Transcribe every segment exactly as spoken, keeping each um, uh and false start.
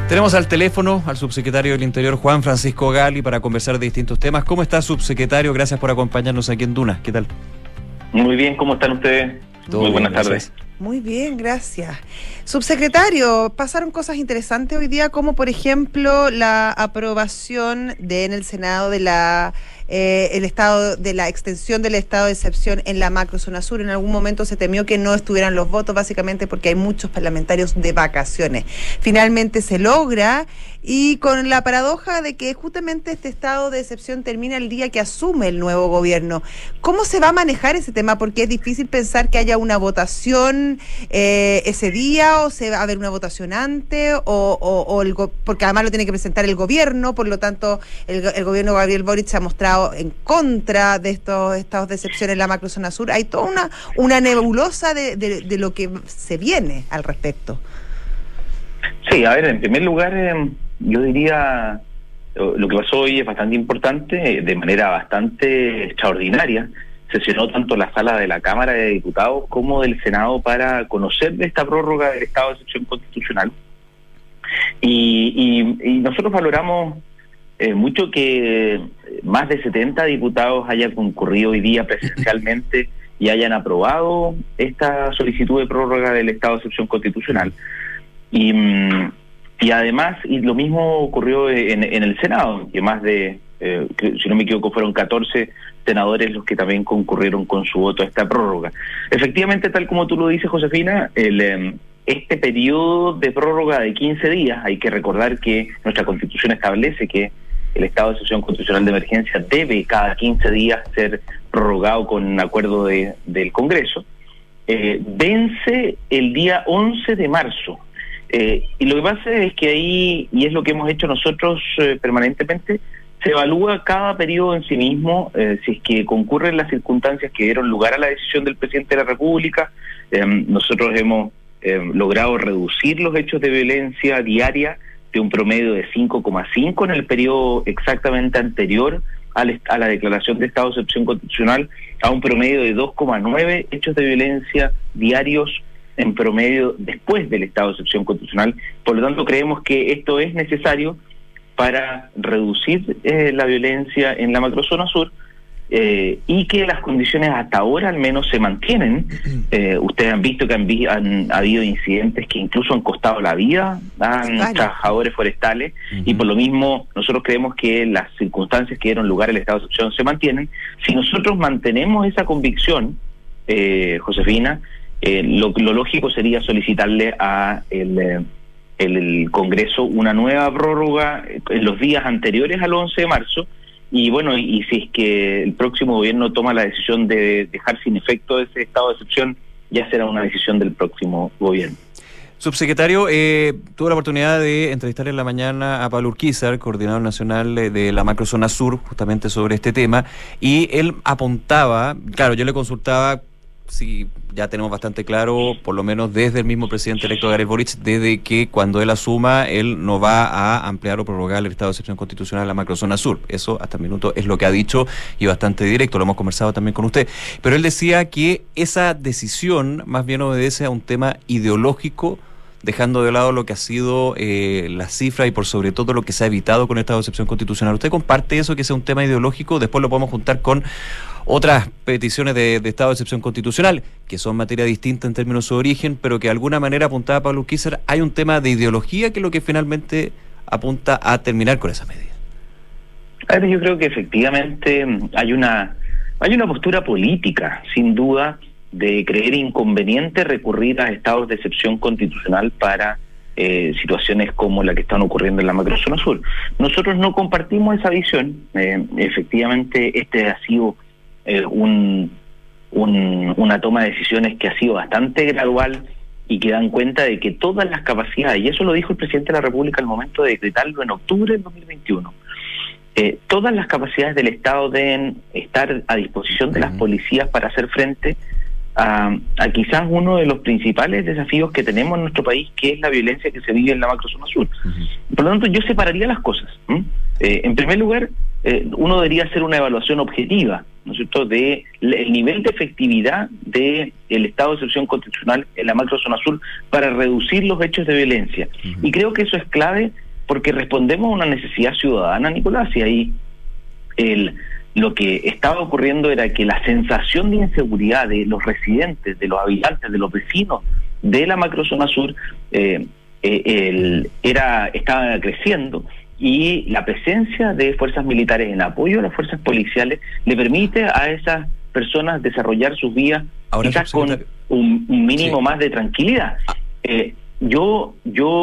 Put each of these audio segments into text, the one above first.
Tenemos al teléfono al subsecretario del Interior, Juan Francisco Gali, para conversar de distintos temas. ¿Cómo está, subsecretario? Gracias por acompañarnos aquí en Duna. ¿Qué tal? Muy bien, ¿cómo están ustedes? Todo Muy buenas bien, tardes. Gracias. Muy bien, gracias. Subsecretario, pasaron cosas interesantes hoy día, como por ejemplo la aprobación de en el Senado de la eh, el estado de la extensión del estado de excepción en la macrozona sur. En algún momento se temió que no estuvieran los votos, básicamente porque hay muchos parlamentarios de vacaciones. Finalmente se logra, y con la paradoja de que justamente este estado de excepción termina el día que asume el nuevo gobierno. ¿Cómo se va a manejar ese tema? Porque es difícil pensar que haya una votación eh, ese día, o se va a haber una votación antes, o, o, o el go- porque además lo tiene que presentar el gobierno, por lo tanto el, el gobierno de Gabriel Boric se ha mostrado en contra de estos estados de excepción en la macrozona sur. Hay toda una, una nebulosa de, de, de lo que se viene al respecto. Sí, a ver, en primer lugar, eh, yo diría, lo que pasó hoy es bastante importante, de manera bastante extraordinaria. Sesionó tanto la sala de la Cámara de Diputados como del Senado para conocer de esta prórroga del estado de excepción constitucional. Y, y, y nosotros valoramos eh, mucho que más de setenta diputados hayan concurrido hoy día presencialmente y hayan aprobado esta solicitud de prórroga del estado de excepción constitucional. Y, y además, y lo mismo ocurrió en, en el Senado, que más de, eh, que, si no me equivoco, fueron catorce senadores los que también concurrieron con su voto a esta prórroga. Efectivamente, tal como tú lo dices, Josefina, el, eh, este periodo de prórroga de quince días, hay que recordar que nuestra Constitución establece que el estado de excepción constitucional de emergencia debe cada quince días ser prorrogado con acuerdo de, del Congreso, eh, vence el día once de marzo. Eh, y lo que pasa es que ahí, y es lo que hemos hecho nosotros eh, permanentemente, se evalúa cada periodo en sí mismo, eh, si es que concurren las circunstancias que dieron lugar a la decisión del presidente de la República. Eh, nosotros hemos eh, logrado reducir los hechos de violencia diaria de un promedio de cinco coma cinco en el periodo exactamente anterior a la, a la declaración de estado de excepción constitucional, a un promedio de dos coma nueve hechos de violencia diarios en promedio después del estado de excepción constitucional. Por lo tanto, creemos que esto es necesario para reducir eh, la violencia en la macrozona sur, eh, y que las condiciones hasta ahora al menos se mantienen. Eh, ustedes han visto que han, vi han habido incidentes que incluso han costado la vida a vale. trabajadores forestales, uh-huh. y por lo mismo nosotros creemos que las circunstancias que dieron lugar al estado de excepción se mantienen. Si nosotros mantenemos esa convicción, eh, Josefina, Eh, lo, lo lógico sería solicitarle a el, eh, el, el Congreso una nueva prórroga en los días anteriores al once de marzo, y bueno, y, y si es que el próximo gobierno toma la decisión de dejar sin efecto ese estado de excepción, ya será una decisión del próximo gobierno. Subsecretario, eh, tuve la oportunidad de entrevistar en la mañana a Pablo Urquizar, coordinador nacional de la macrozona sur, justamente sobre este tema, y él apuntaba, claro, yo le consultaba si ya tenemos bastante claro, por lo menos desde el mismo presidente electo Gabriel Boric, desde que cuando él asuma, él no va a ampliar o prorrogar el estado de excepción constitucional en la macrozona sur. Eso hasta el minuto es lo que ha dicho, y bastante directo, lo hemos conversado también con usted. Pero él decía que esa decisión más bien obedece a un tema ideológico, dejando de lado lo que ha sido eh, la cifra y por sobre todo lo que se ha evitado con el estado de excepción constitucional. ¿Usted comparte eso, que sea un tema ideológico? Después lo podemos juntar con otras peticiones de, de estado de excepción constitucional, que son materia distinta en términos de su origen, pero que de alguna manera apuntaba Pablo Urquizar, hay un tema de ideología que es lo que finalmente apunta a terminar con esa medida. A ver, yo creo que efectivamente hay una hay una postura política, sin duda, de creer inconveniente recurrir a estados de excepción constitucional para eh, situaciones como la que están ocurriendo en la macrozona sur. Nosotros no compartimos esa visión. Eh, efectivamente, este ha sido eh, un, un, una toma de decisiones que ha sido bastante gradual y que dan cuenta de que todas las capacidades, y eso lo dijo el presidente de la República al momento de decretarlo en octubre del dos mil veintiuno, eh, todas las capacidades del Estado deben estar a disposición de las policías para hacer frente A, a quizás uno de los principales desafíos que tenemos en nuestro país, que es la violencia que se vive en la macrozona sur. Uh-huh. Por lo tanto, yo separaría las cosas. ¿Mm? Eh, en primer lugar, eh, uno debería hacer una evaluación objetiva, ¿no es cierto?, de el nivel de efectividad del estado de excepción constitucional en la macrozona sur para reducir los hechos de violencia. Uh-huh. Y creo que eso es clave porque respondemos a una necesidad ciudadana, Nicolás, y ahí el, lo que estaba ocurriendo era que la sensación de inseguridad de los residentes, de los habitantes, de los vecinos de la macrozona sur eh, eh, el, era estaba creciendo, y la presencia de fuerzas militares en apoyo a las fuerzas policiales le permite a esas personas desarrollar sus vidas Ahora, quizás con un, un mínimo sí. más de tranquilidad. Eh, yo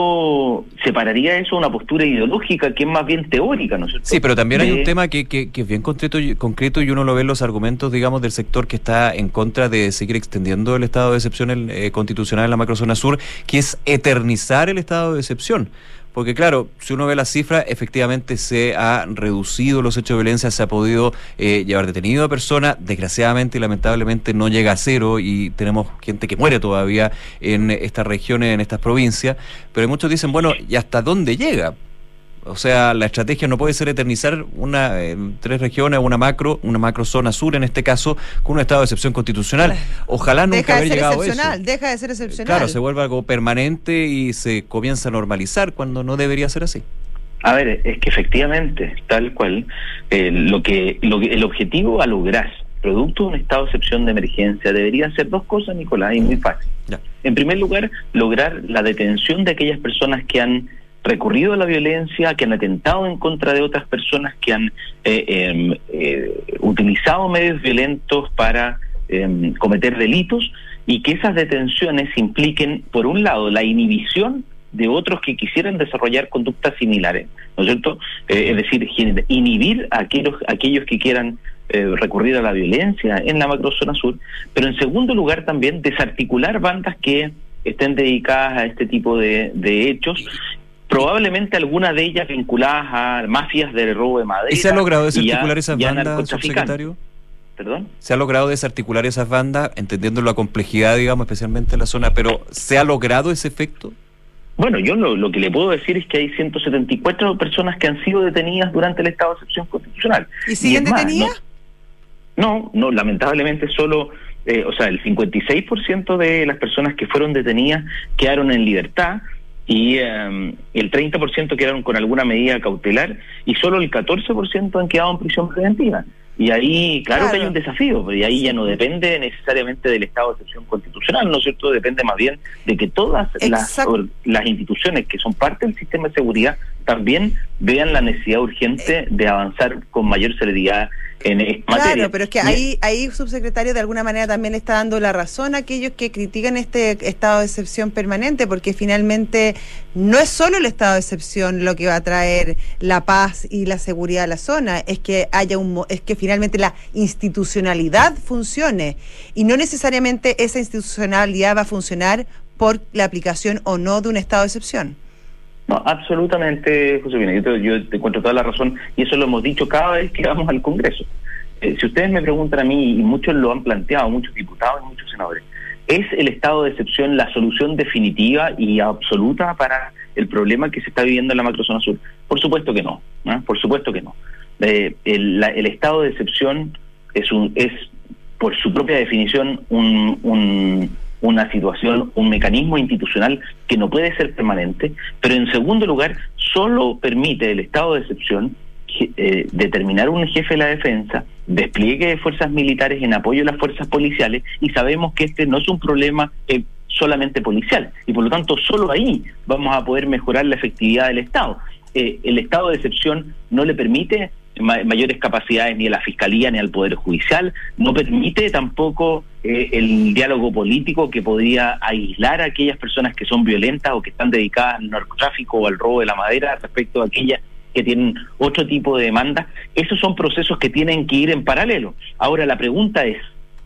yo separaría eso de una postura ideológica que es más bien teórica, ¿no es cierto? Sí, pero también de... hay un tema que, que, que es bien concreto y, concreto y uno lo ve en los argumentos, digamos, del sector que está en contra de seguir extendiendo el estado de excepción eh, constitucional en la macrozona sur, que es eternizar el estado de excepción. Porque claro, si uno ve las cifras, efectivamente se ha reducido los hechos de violencia, se ha podido eh, llevar detenido a personas, desgraciadamente y lamentablemente no llega a cero y tenemos gente que muere todavía en estas regiones, en estas provincias, pero muchos dicen, bueno, ¿y hasta dónde llega? O sea, la estrategia no puede ser eternizar una eh, tres regiones, una macro, una macro zona sur en este caso, con un estado de excepción constitucional. Ojalá nunca haber llegado a eso. Deja de ser excepcional. Claro, se vuelve algo permanente y se comienza a normalizar cuando no debería ser así. A ver, es que efectivamente, tal cual, eh, lo que, lo que el objetivo a lograr, producto de un estado de excepción de emergencia, deberían ser dos cosas, Nicolás, y muy fácil. Ya. En primer lugar, lograr la detención de aquellas personas que han recurrido a la violencia, que han atentado en contra de otras personas, que han eh, eh, eh, utilizado medios violentos para eh, cometer delitos, y que esas detenciones impliquen, por un lado, la inhibición de otros que quisieran desarrollar conductas similares, ¿no es cierto? Eh, es decir, inhibir a aquellos, a aquellos que quieran eh, recurrir a la violencia en la macrozona sur, pero en segundo lugar también desarticular bandas que estén dedicadas a este tipo de, de hechos, probablemente algunas de ellas vinculadas a mafias de robo de madera. ¿Y se ha logrado desarticular esas bandas, subsecretario? ¿Perdón? Se ha logrado desarticular esas bandas, entendiendo la complejidad, digamos, especialmente en la zona, pero ¿se ha logrado ese efecto? Bueno, yo lo, lo que le puedo decir es que hay ciento setenta y cuatro personas que han sido detenidas durante el estado de excepción constitucional. ¿Y siguen y detenidas? No, no, no, lamentablemente solo, eh, o sea, el cincuenta y seis por ciento de las personas que fueron detenidas quedaron en libertad, y um, el treinta por ciento quedaron con alguna medida cautelar, y solo el catorce por ciento han quedado en prisión preventiva. Y ahí, claro, claro que hay un desafío, pero y ahí ya no depende necesariamente del estado de excepción constitucional, ¿no es cierto? Depende más bien de que todas las, las instituciones que son parte del sistema de seguridad también vean la necesidad urgente de avanzar con mayor celeridad en esta claro, materia. Claro, pero es que ahí, ahí, subsecretario, de alguna manera también le está dando la razón a aquellos que critican este estado de excepción permanente, porque finalmente no es solo el estado de excepción lo que va a traer la paz y la seguridad a la zona, es que haya un, es que finalmente la institucionalidad funcione, y no necesariamente esa institucionalidad va a funcionar por la aplicación o no de un estado de excepción. No, absolutamente, Josefina, yo te, yo te encuentro toda la razón, y eso lo hemos dicho cada vez que vamos al Congreso. Eh, si ustedes me preguntan a mí, y muchos lo han planteado, muchos diputados y muchos senadores, ¿es el estado de excepción la solución definitiva y absoluta para el problema que se está viviendo en la macrozona sur? Por supuesto que no, ¿no? Por supuesto que no. Eh, el, la, el estado de excepción es, un, es por su propia definición, un... un una situación, un mecanismo institucional que no puede ser permanente, pero en segundo lugar, solo permite el estado de excepción eh, determinar un jefe de la defensa, despliegue de fuerzas militares en apoyo a las fuerzas policiales, y sabemos que este no es un problema eh, solamente policial, y por lo tanto solo ahí vamos a poder mejorar la efectividad del Estado. Eh, el estado de excepción no le permite ma- mayores capacidades ni a la Fiscalía ni al Poder Judicial, no permite tampoco eh, el diálogo político que podría aislar a aquellas personas que son violentas o que están dedicadas al narcotráfico o al robo de la madera respecto a aquellas que tienen otro tipo de demandas. Esos son procesos que tienen que ir en paralelo. Ahora la pregunta es,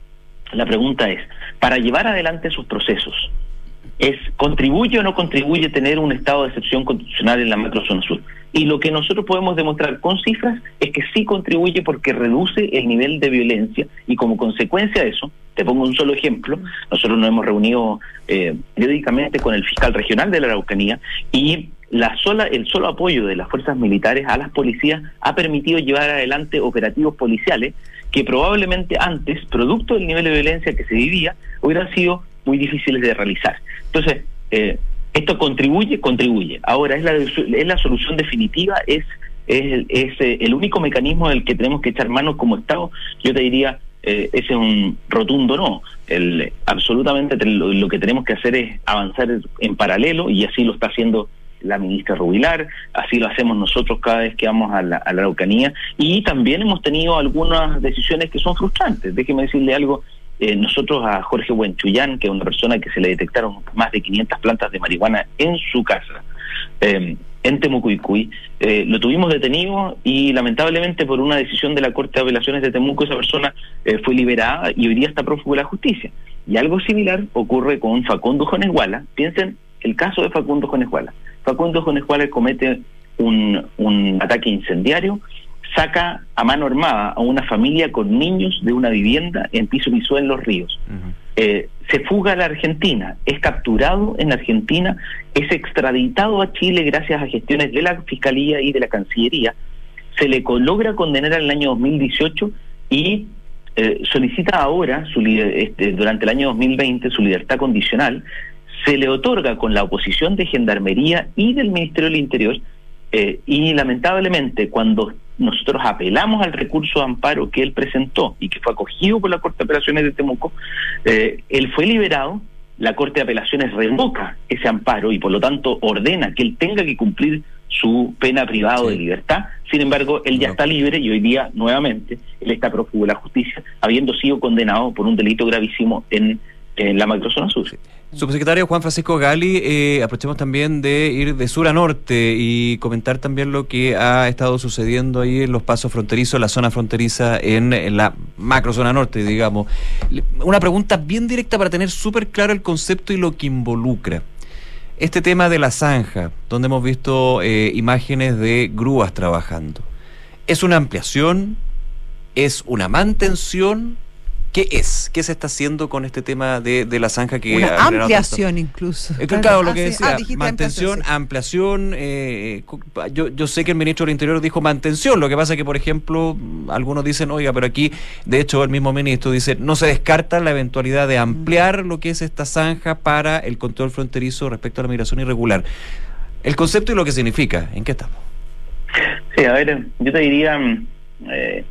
la pregunta es, para llevar adelante esos procesos, es ¿contribuye o no contribuye tener un estado de excepción constitucional en la macrozona sur? Y lo que nosotros podemos demostrar con cifras es que sí contribuye, porque reduce el nivel de violencia, y como consecuencia de eso, te pongo un solo ejemplo, nosotros nos hemos reunido eh, periódicamente con el fiscal regional de la Araucanía, y la sola, el solo apoyo de las fuerzas militares a las policías ha permitido llevar adelante operativos policiales que probablemente antes, producto del nivel de violencia que se vivía, hubieran sido muy difíciles de realizar. Entonces, eh, esto contribuye, contribuye. Ahora, ¿es la, es la solución definitiva? ¿Es, es, es el único mecanismo del que tenemos que echar mano como Estado? Yo te diría, eh, ese es un rotundo no. El, absolutamente lo, lo que tenemos que hacer es avanzar en paralelo, y así lo está haciendo la ministra Rubilar, así lo hacemos nosotros cada vez que vamos a la, a la Araucanía, y también hemos tenido algunas decisiones que son frustrantes. Déjeme decirle algo, eh, nosotros a Jorge Huenchuyán, que es una persona que se le detectaron más de quinientas plantas de marihuana en su casa, eh, en Temucuicuy, eh, lo tuvimos detenido y lamentablemente por una decisión de la Corte de Apelaciones de Temuco esa persona eh, fue liberada y hoy día está prófugo de la justicia. Y algo similar ocurre con Facundo Jonesguala. Piensen el caso de Facundo Jonesguala. Facundo Jonesguala comete un, un ataque incendiario, saca a mano armada a una familia con niños de una vivienda en Piso Pisué en Los Ríos. Uh-huh. Eh, se fuga a la Argentina, es capturado en Argentina, es extraditado a Chile gracias a gestiones de la Fiscalía y de la Cancillería, se le logra condenar en el año dos mil dieciocho y eh, solicita ahora, su, este, durante el año dos mil veinte, su libertad condicional. Se le otorga con la oposición de Gendarmería y del Ministerio del Interior, eh, y lamentablemente cuando nosotros apelamos al recurso de amparo que él presentó y que fue acogido por la Corte de Apelaciones de Temuco, eh, él fue liberado, la Corte de Apelaciones revoca ese amparo y por lo tanto ordena que él tenga que cumplir su pena privada sí. de libertad. Sin embargo, él ya no. está libre y hoy día nuevamente él está prófugo de la justicia, habiendo sido condenado por un delito gravísimo en en la macrozona sur. Subsecretario Juan Francisco Gali, eh, aprovechemos también de ir de sur a norte y comentar también lo que ha estado sucediendo ahí en los pasos fronterizos, la zona fronteriza en, en la macrozona norte, digamos. Una pregunta bien directa para tener súper claro el concepto y lo que involucra. Este tema de la zanja, donde hemos visto eh, imágenes de grúas trabajando, ¿es una ampliación? ¿Es una mantención? ¿Qué es? ¿Qué se está haciendo con este tema de, de la zanja que una ha ampliación incluso? Eh, claro, claro, lo que decía, ah, mantención, sí. ampliación. Eh, yo, yo sé que el ministro del Interior dijo mantención. Lo que pasa es que, por ejemplo, algunos dicen, oiga, pero aquí, de hecho, el mismo ministro dice, no se descarta la eventualidad de ampliar mm. lo que es esta zanja para el control fronterizo respecto a la migración irregular. El concepto y lo que significa, ¿en qué estamos? Sí, a ver, yo te diría... Eh,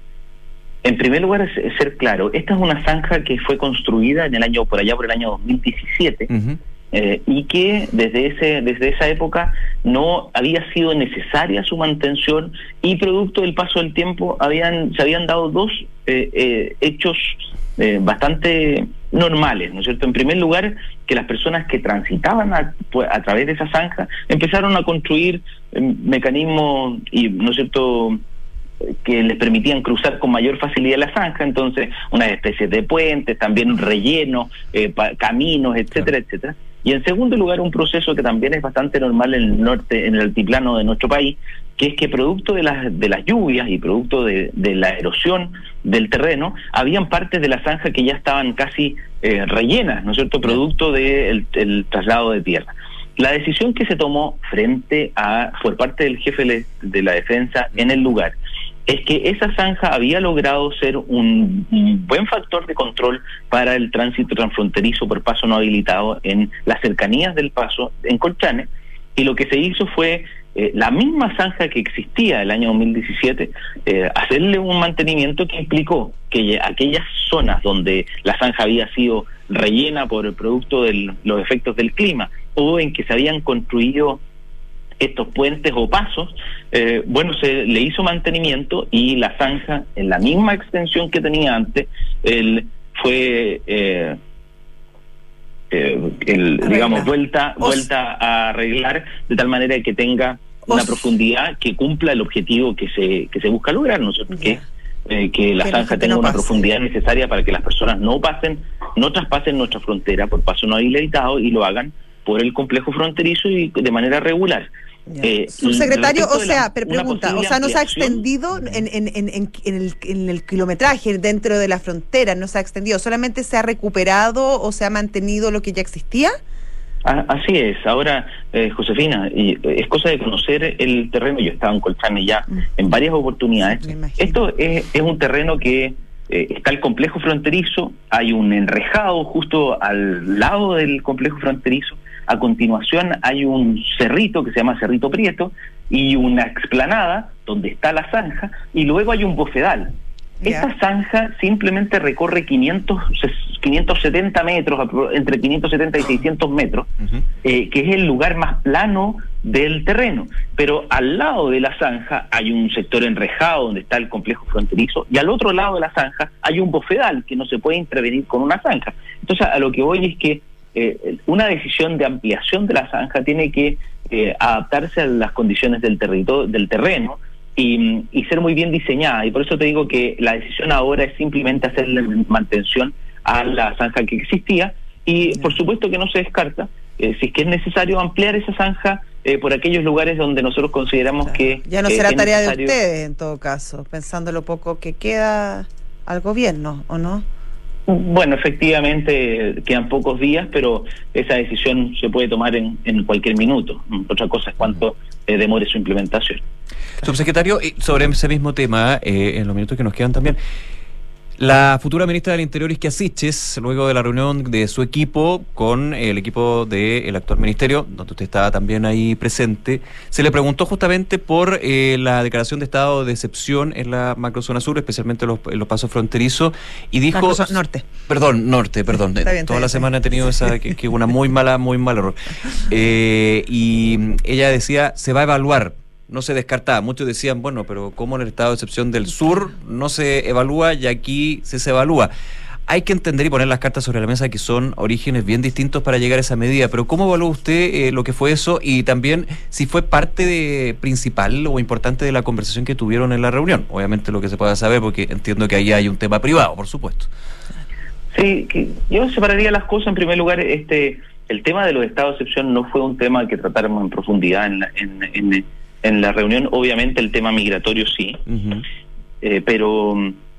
En primer lugar, es ser claro, esta es una zanja que fue construida en el año por allá por el año dos mil diecisiete uh-huh. eh, y que desde ese desde esa época no había sido necesaria su mantención y producto del paso del tiempo habían se habían dado dos eh, eh, hechos eh, bastante normales, ¿no es cierto? En primer lugar, que las personas que transitaban a, a través de esa zanja empezaron a construir eh, mecanismos y, ¿no es cierto?, que les permitían cruzar con mayor facilidad la zanja, entonces unas especies de puentes, también un relleno, eh, pa, caminos, etcétera, claro. etcétera. Y en segundo lugar, un proceso que también es bastante normal en el norte, en el altiplano de nuestro país, que es que producto de las de las lluvias y producto de, de la erosión del terreno, habían partes de la zanja que ya estaban casi eh, rellenas, ¿no es cierto?, producto del de el traslado de tierra. La decisión que se tomó frente a, por parte del jefe de la defensa en el lugar, es que esa zanja había logrado ser un, un buen factor de control para el tránsito transfronterizo por paso no habilitado en las cercanías del paso en Colchane, y lo que se hizo fue eh, la misma zanja que existía el año dos mil diecisiete, eh, hacerle un mantenimiento que implicó que aquellas zonas donde la zanja había sido rellena por el producto de los efectos del clima o en que se habían construido estos puentes o pasos, eh, bueno, se le hizo mantenimiento y la zanja, en la misma extensión que tenía antes, el, fue, eh, eh, el, digamos, vuelta vuelta a arreglar de tal manera que tenga una profundidad que cumpla el objetivo que se que se busca lograr, ¿no? Que, eh, que la zanja tenga una profundidad necesaria para que las personas no pasen, no traspasen nuestra frontera por paso no habilitado y lo hagan por el complejo fronterizo y de manera regular. Eh, Subsecretario, o sea, la, pero pregunta, o sea, ¿no se ha extendido en, en, en, en, en, el, en el kilometraje dentro de la frontera? ¿No se ha extendido? ¿Solamente se ha recuperado o se ha mantenido lo que ya existía? Así es. Ahora, eh, Josefina, y es cosa de conocer el terreno. Yo he estado en Colchane ya mm. en varias oportunidades. Esto es, es un terreno que eh, está el complejo fronterizo, hay un enrejado justo al lado del complejo fronterizo. A continuación hay un cerrito que se llama Cerrito Prieto y una explanada donde está la zanja, y luego hay un bofedal. Yeah. Esta zanja simplemente recorre quinientos, quinientos setenta metros, entre quinientos setenta y seiscientos metros, uh-huh. eh, que es el lugar más plano del terreno. Pero al lado de la zanja hay un sector enrejado donde está el complejo fronterizo, y al otro lado de la zanja hay un bofedal que no se puede intervenir con una zanja. Entonces, a lo que voy es que eh, una decisión de ampliación de la zanja tiene que eh, adaptarse a las condiciones del, territorio, del terreno, Y, y ser muy bien diseñada, y por eso te digo que la decisión ahora es simplemente hacerle mantención a la zanja que existía, y por supuesto que no se descarta, eh, si es que es necesario ampliar esa zanja eh, por aquellos lugares donde nosotros consideramos claro. que... Ya no eh, será tarea necesario... de ustedes en todo caso, pensando lo poco que queda al gobierno, ¿o no? Bueno, efectivamente quedan pocos días, pero esa decisión se puede tomar en, en cualquier minuto. Otra cosa es cuánto eh, demore su implementación. Subsecretario, sobre ese mismo tema, eh, en los minutos que nos quedan también, la futura ministra del Interior, Isquia Siches, luego de la reunión de su equipo con el equipo del actual ministerio, donde usted estaba también ahí presente, se le preguntó justamente por eh, la declaración de estado de excepción en la macrozona sur, especialmente en los, en los pasos fronterizos, y dijo... Macrozona norte. Perdón, norte, perdón. Está bien, Toda la semana he tenido esa, que, que una muy mala, muy mal error. Eh, y ella decía, se va a evaluar. No se descartaba. Muchos decían, bueno, pero ¿cómo en el estado de excepción del sur no se evalúa y aquí sí se evalúa? Hay que entender y poner las cartas sobre la mesa que son orígenes bien distintos para llegar a esa medida, pero ¿cómo evaluó usted eh, lo que fue eso? Y también si fue parte de, principal o importante de la conversación que tuvieron en la reunión. Obviamente lo que se pueda saber, porque entiendo que ahí hay un tema privado, por supuesto. Sí, que yo separaría las cosas. En primer lugar, este el tema de los estados de excepción no fue un tema que tratáramos en profundidad en la, en, en En la reunión. Obviamente el tema migratorio sí, uh-huh. eh, pero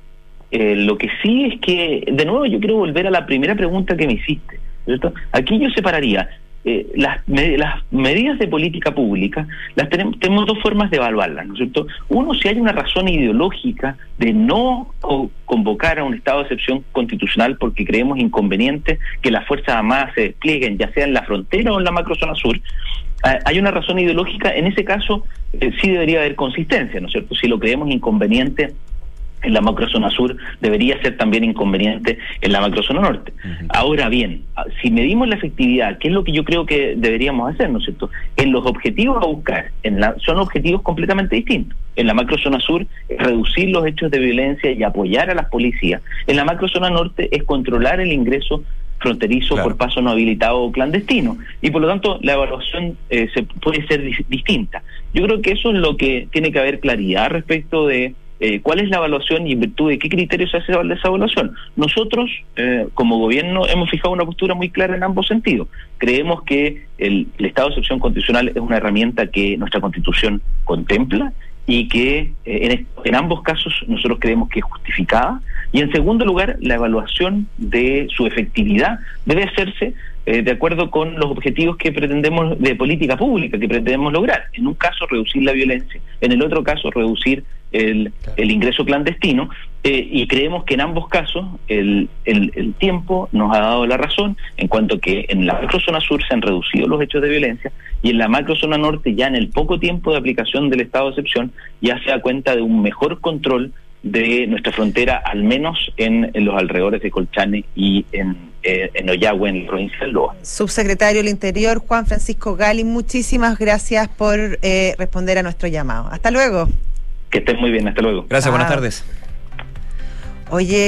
eh, lo que sí es que, de nuevo, yo quiero volver a la primera pregunta que me hiciste, ¿cierto? Aquí yo separaría eh, las, me, las medidas de política pública, las tenemos, tenemos dos formas de evaluarlas, ¿no es cierto? Uno, si hay una razón ideológica de no co- convocar a un estado de excepción constitucional porque creemos inconveniente que las Fuerzas Armadas se desplieguen, ya sea en la frontera o en la macrozona sur, hay una razón ideológica. En ese caso eh, sí debería haber consistencia, ¿no es cierto? Si lo creemos inconveniente en la macrozona sur, debería ser también inconveniente en la macrozona norte. Uh-huh. Ahora bien, si medimos la efectividad, ¿qué es lo que yo creo que deberíamos hacer, ¿no es cierto? En los objetivos a buscar, en la, son objetivos completamente distintos. En la macrozona sur es reducir los hechos de violencia y apoyar a las policías. En la macrozona norte es controlar el ingreso fronterizo, claro, por paso no habilitado o clandestino, y por lo tanto la evaluación eh, se puede ser dis- distinta. Yo creo que eso es lo que tiene que haber claridad respecto de eh, cuál es la evaluación y en virtud de qué criterios se hace esa evaluación. Nosotros, eh, como gobierno, hemos fijado una postura muy clara en ambos sentidos. Creemos que el, el estado de excepción constitucional es una herramienta que nuestra Constitución contempla y que eh, en, en ambos casos nosotros creemos que es justificada. Y en segundo lugar, la evaluación de su efectividad debe hacerse eh, de acuerdo con los objetivos que pretendemos de política pública, que pretendemos lograr. En un caso, reducir la violencia, en el otro caso, reducir el, el ingreso clandestino, eh, y creemos que en ambos casos el, el, el tiempo nos ha dado la razón, en cuanto que en la macrozona sur se han reducido los hechos de violencia, y en la macrozona norte, ya en el poco tiempo de aplicación del estado de excepción, ya se da cuenta de un mejor control de nuestra frontera, al menos en, en los alrededores de Colchane y en, eh, en Ollagüe, en la provincia del Loa. Subsecretario del Interior, Juan Francisco Gali, muchísimas gracias por eh, responder a nuestro llamado. Hasta luego. Que estén muy bien, hasta luego. Gracias, ah. buenas tardes. Oye...